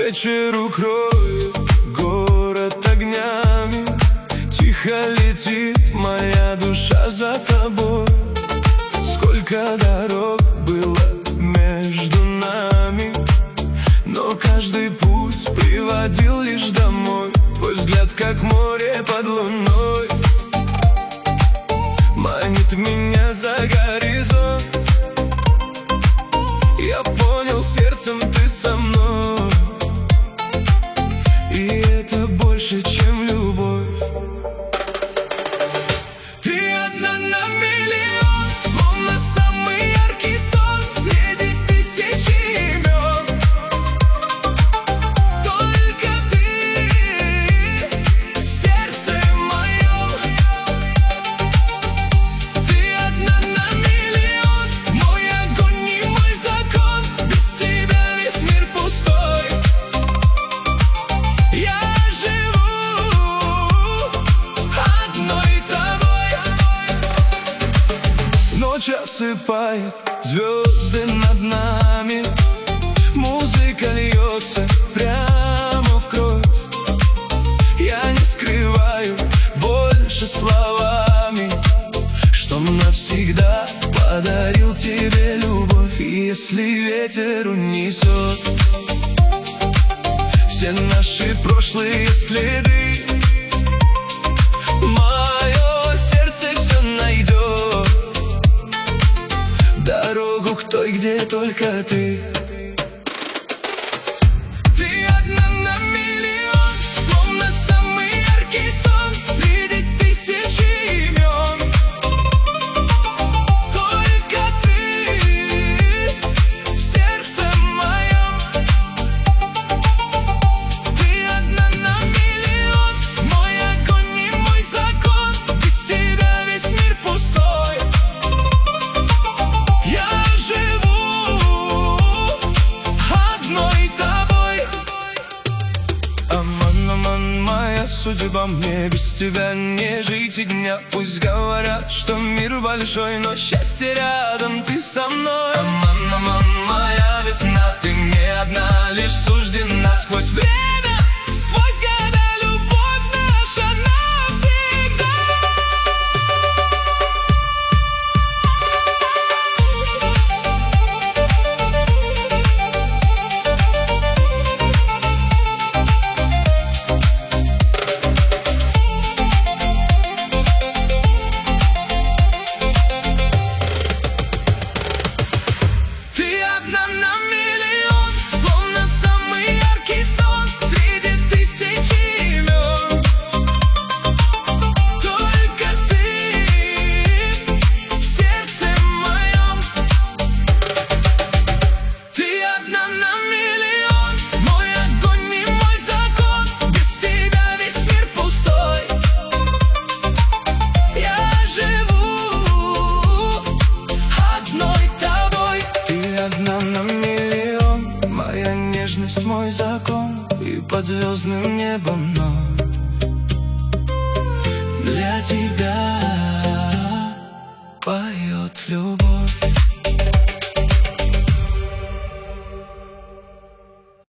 вечер укроет город огнями. Тихо летит моя душа за тобой. Сколько дорог было между нами, но каждый путь приводил лишь домой. Твой взгляд, как море под луной, манит меня за горизонт. Я понял, сердцем ты со мной, и это больше, чем любовь. Ты одна на миллион, словно самый яркий сон среди тысячи имен. Только ты в сердце моем. Ты одна на миллион, мой огонь и мой закон. Без тебя весь мир пустой. Я живу одной тобой. Ночь осыпает звезды над нами. Музыка льется прямо в кровь. Я не скрываю больше словами, что навсегда подарил тебе любовь. И если ветер унесет все наши прошлые следы, мое сердце все найдет дорогу к той, где только ты. Ты одна на миллион, словно самый яркий сон среди тысячи имен. Только ты в сердце моем. Ты одна на миллион, мой огонь и мой закон. Без тебя весь мир пустой. Я живу одной тобой. Аман, аман, моя судьба, мне без тебя не жить и дня. Пусть говорят, что мир большой, но счастье рядом, ты со мной. Аман, аман, моя весна, ты мне одна лишь суждена. Сквозь время, сквозь года, любовь наша навсегда. Ты одна на миллион, словно самый яркий сон среди тысячи имен. Только ты в сердце моем. Ты одна на миллион, мой огонь и мой закон. Без тебя весь мир пустой. Я живу одной тобой. Ты одна на миллион, моя нежность, мой закон. И под звездным небом ночь для тебя поет любовь.